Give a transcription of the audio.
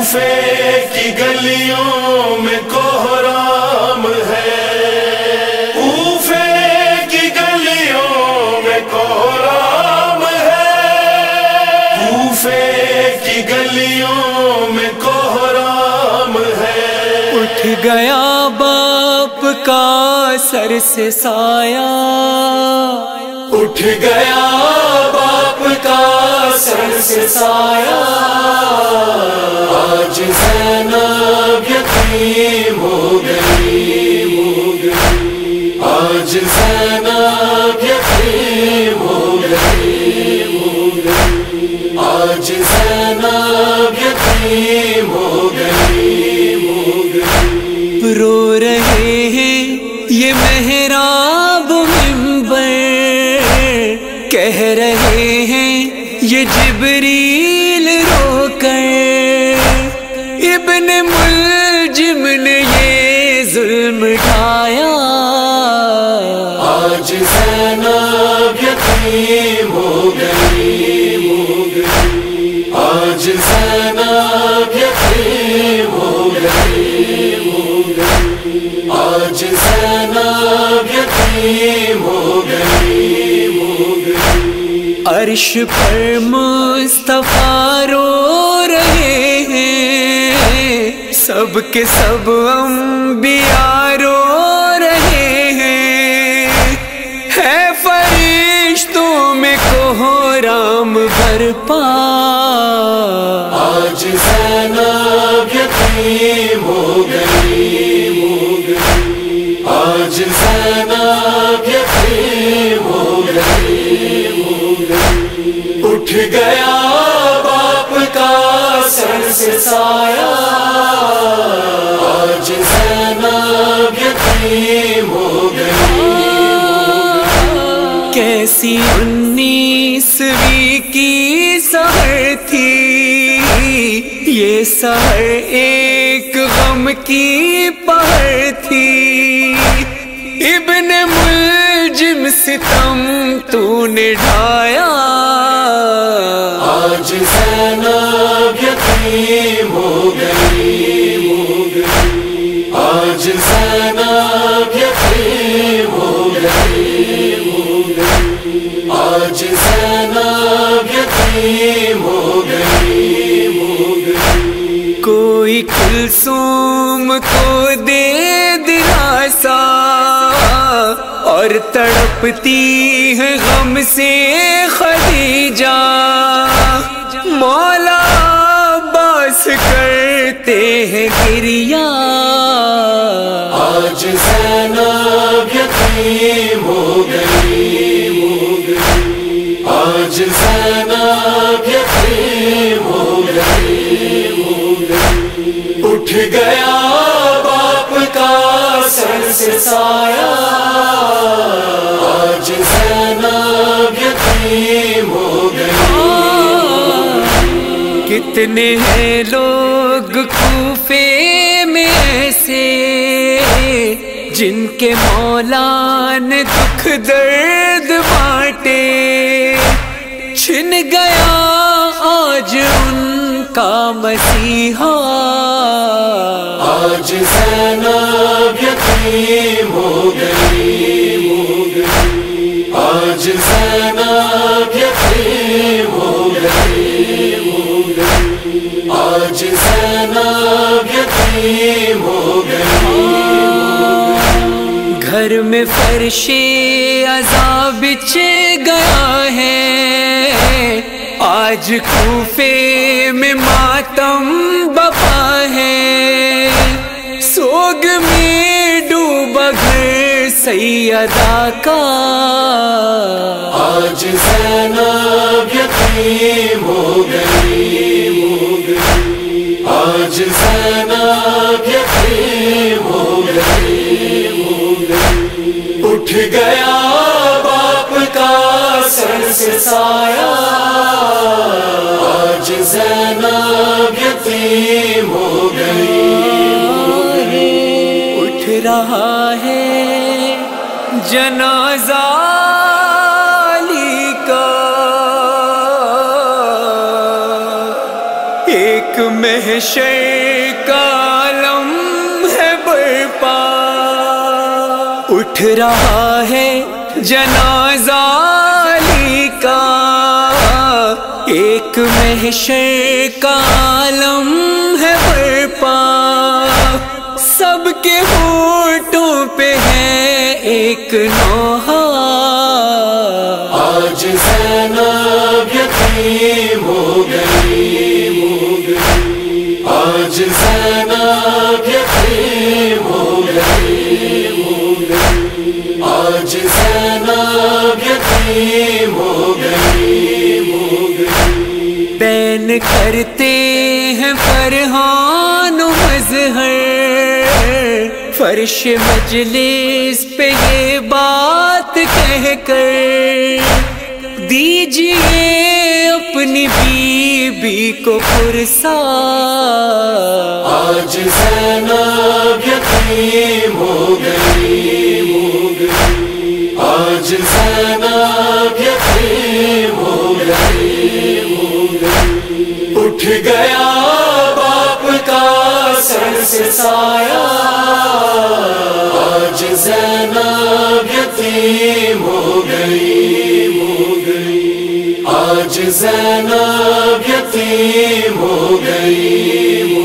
کوفے کی گلیوں میں کوہرام ہے، کوفے کی گلیوں میں کوہرام ہے، کوفے کی گلیوں میں کوہرام ہے۔ اٹھ گیا باپ کا سر سے سایہ، اٹھ گیا باپ کا سر سے سایہ، آج زینب یتیم ہو گئی، آج زینب یتیم ہو گئی، آج زینب یتیم ہو گئی۔ رو رہے ہیں یہ محراب منبر، کہہ رہے ہیں یہ جبریل رو کر، ابن ملجم نے یہ ظلم ڈھایا، آج زینب یتیم ہو گئی، آج زینب یتیم ہو گئی، آج زینب یتیم ہو گئی۔ عرش پر مصطفیٰ رو رہے ہیں، سب کے سب انبیاء رو رہے ہیں، ہے فرشتوں میں کوہرام برپا، آج زینب یتیم ہو گئی، آج زینب یتیم ہو گئی، اٹھ گیا باپ کا سر سے سایہ، آج زینب یتیم ہو گئی۔ کیسی 19ویں کی سحر تھی یہ، سحر ایک غم کی پہر تھی، ابن ملجم ستم تو نے ڈھایا، آج زینب یتیم ہو گئی، آج زینب یتیم ہو گئی، آج زینب یتیم ہو گئی۔ کوئی کلثوم کو دے دلاسا، اور تڑپتی ہے غم سے خدیجہ، مولا عباس کرتے ہیں گریہ، آج زینب یتیم ہو گئی، آج زینب یتیم ہو گئی، اٹھ گیا باپ کا سر سے سایہ، آج زینب یتیم ہو گئی۔ کتنے ہیں لوگ کوفے میں ایسے جن کے مولا نے دکھ درد بانٹے، چھن گیا آج ان کا مسیحا، آج زینب یتیم ہو گئی، آج زینب یتیم ہو گئی، آج زینب یتیم ہو گئی۔ گھر میں فرش عزا بچھ گیا ہے، آج کوفے میں ماتم بپا ہے، سوگ میں ڈوبا گھر سیدہ کا، آج زینب یتیم ہو گئی، آج زینب یتیم ہو گئی، اٹھ گیا باپ کا سر سے سایہ، آج زینب یتیم ہو گئی۔ اٹھ رہا ہے جنازہ علی کا، ایک محشر کا عالم ہے برپا، اٹھ رہا ہے جنازہ علی کا، ایک محشر کا عالم ہے برپا، سب کے ہونٹوں پہ ہے ایک نوحہ، آج زینب یتیم ہو گئی، آج زینب یتیم ہو گئی، آج زینب یتیم ہو گئی، بین کرتے ہیں فرحان و مظہر، فرش مجلس پہ یہ بات کہہ کر، دیجئے اپنی بیوی کو فرصت، آج زینب یتیم ہو گئی، آج زینب یتیم ہو گئی، اٹھ گیا باپ کا سر سے سایہ، آج زینب یتیم ہو گئی، آج زینب یتیم ہو گئی،